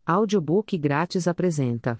Audiobook grátis apresenta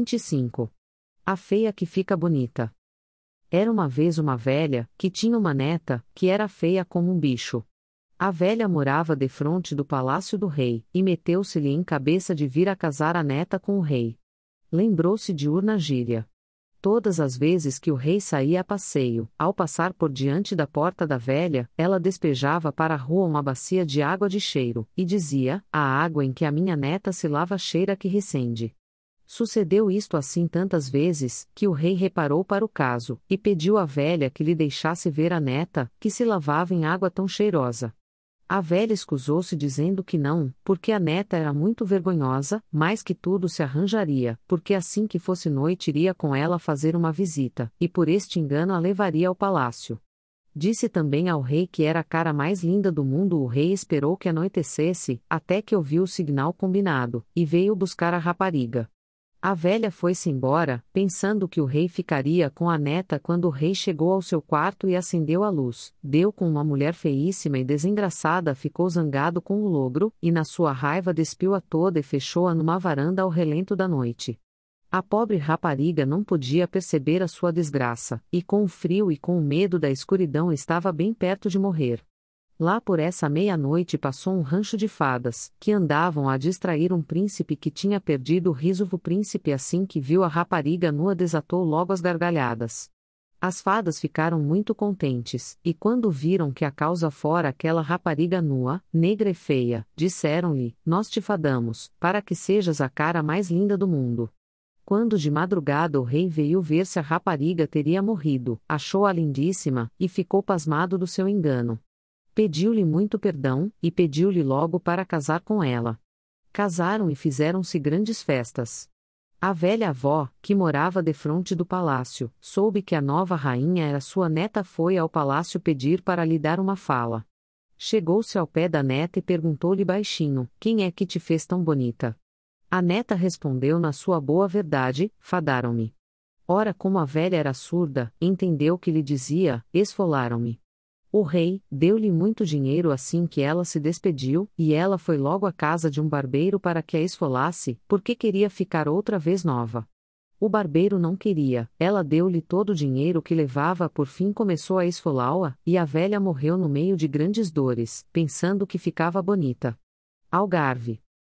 25. A feia que fica bonita. Era uma vez uma velha, que tinha uma neta, que era feia como um bicho. A velha morava defronte do palácio do rei, e meteu-se-lhe em cabeça de vir a casar a neta com o rei. Lembrou-se de Urnagíria. Todas as vezes que o rei saía a passeio, ao passar por diante da porta da velha, ela despejava para a rua uma bacia de água de cheiro, e dizia: a água em que a minha neta se lava cheira que recende. Sucedeu isto assim tantas vezes, que o rei reparou para o caso, e pediu à velha que lhe deixasse ver a neta, que se lavava em água tão cheirosa. A velha escusou-se dizendo que não, porque a neta era muito vergonhosa, mais que tudo se arranjaria, porque assim que fosse noite iria com ela fazer uma visita, e por este engano a levaria ao palácio. Disse também ao rei que era a cara mais linda do mundo. O rei esperou que anoitecesse, até que ouviu o signal combinado, e veio buscar a rapariga. A velha foi-se embora, pensando que o rei ficaria com a neta. Quando o rei chegou ao seu quarto e acendeu a luz, deu com uma mulher feíssima e desengraçada. Ficou zangado com o logro, e na sua raiva despiu-a toda e fechou-a numa varanda ao relento da noite. A pobre rapariga não podia perceber a sua desgraça, e com o frio e com o medo da escuridão estava bem perto de morrer. Lá por essa meia-noite passou um rancho de fadas, que andavam a distrair um príncipe que tinha perdido o riso. O príncipe, assim que viu a rapariga nua, desatou logo as gargalhadas. As fadas ficaram muito contentes, e quando viram que a causa fora aquela rapariga nua, negra e feia, disseram-lhe: nós te fadamos, para que sejas a cara mais linda do mundo. Quando de madrugada o rei veio ver se a rapariga teria morrido, achou-a lindíssima, e ficou pasmado do seu engano. Pediu-lhe muito perdão, e pediu-lhe logo para casar com ela. Casaram e fizeram-se grandes festas. A velha avó, que morava defronte do palácio, soube que a nova rainha era sua neta. Foi ao palácio pedir para lhe dar uma fala. Chegou-se ao pé da neta e perguntou-lhe baixinho: quem é que te fez tão bonita? A neta respondeu na sua boa verdade: fadaram-me. Ora, como a velha era surda, entendeu que lhe dizia: esfolaram-me. O rei deu-lhe muito dinheiro assim que ela se despediu, e ela foi logo à casa de um barbeiro para que a esfolasse, porque queria ficar outra vez nova. O barbeiro não queria, ela deu-lhe todo o dinheiro que levava. Por fim começou a esfolá-la, e a velha morreu no meio de grandes dores, pensando que ficava bonita. Algarve.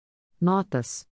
Notas.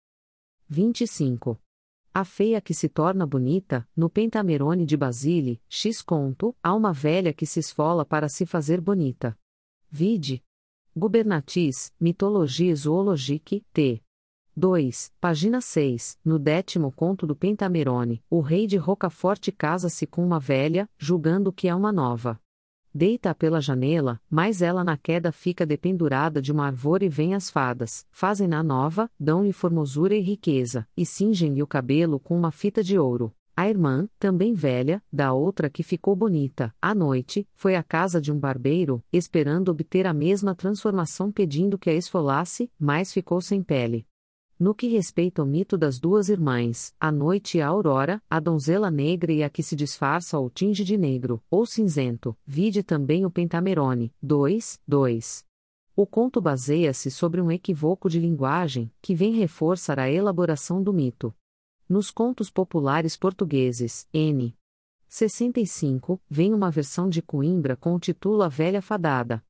25. A feia que se torna bonita. No Pentamerone de Basile, X conto, há uma velha que se esfola para se fazer bonita. Vide. Gubernatis, Mitologia Zoologique, t. 2, página 6. No 10º conto do Pentamerone, o rei de Rocaforte casa-se com uma velha, julgando que é uma nova. Deita-a pela janela, mas ela na queda fica dependurada de uma árvore. E vêm as fadas, fazem-na nova, dão-lhe formosura e riqueza, e cingem-lhe o cabelo com uma fita de ouro. A irmã, também velha, da outra que ficou bonita, à noite, foi à casa de um barbeiro, esperando obter a mesma transformação, pedindo que a esfolasse, mas ficou sem pele. No que respeita ao mito das duas irmãs, a noite e a aurora, a donzela negra e a que se disfarça ou tinge de negro, ou cinzento, vide também o Pentamerone, 2. O conto baseia-se sobre um equívoco de linguagem, que vem reforçar a elaboração do mito. Nos contos populares portugueses, n. 65, vem uma versão de Coimbra com o título A Velha Fadada.